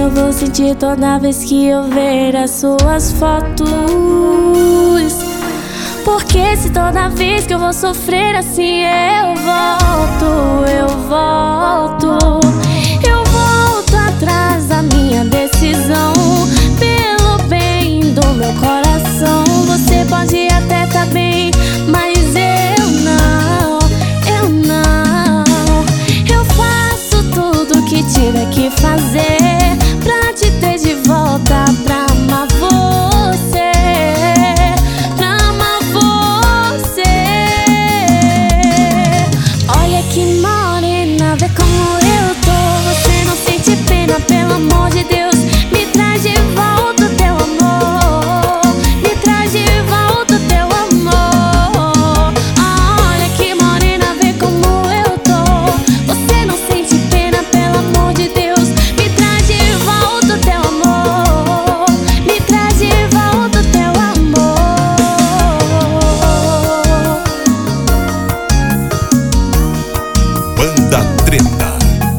eu vou sentir toda vez que eu ver as suas fotos? Porque se toda vez que eu vou sofrer assim eu volto, eu volto atrás da minha decisão, pelo bem do meu coração. Você pode até tá bem, mas eu não. Eu faço tudo que tiver que fazer pra te ter de volta, pra amar você, pra amar você. Olha que morena, vê como eu tô. Você não sente pena, pelo amor de Deus, me traz de volta o teu amor, me traz de volta o teu amor. Olha que morena, vê como eu tô. Você não sente pena, pelo amor de Deus, me traz de volta o teu amor, me traz de volta o teu amor. Banda Treta.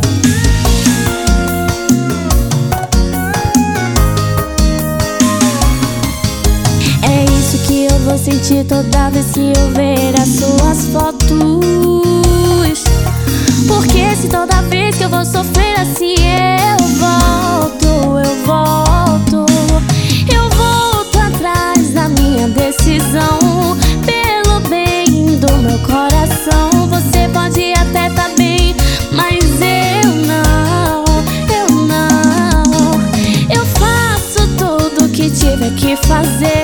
É isso que eu vou sentir toda vez que eu ver as suas fotos. Porque se toda vez que eu vou sofrer assim eu volto, eu volto atrás da minha decisão, pelo bem do meu coração. Você pode até tá bem, mas eu não. Eu faço tudo que tiver que fazer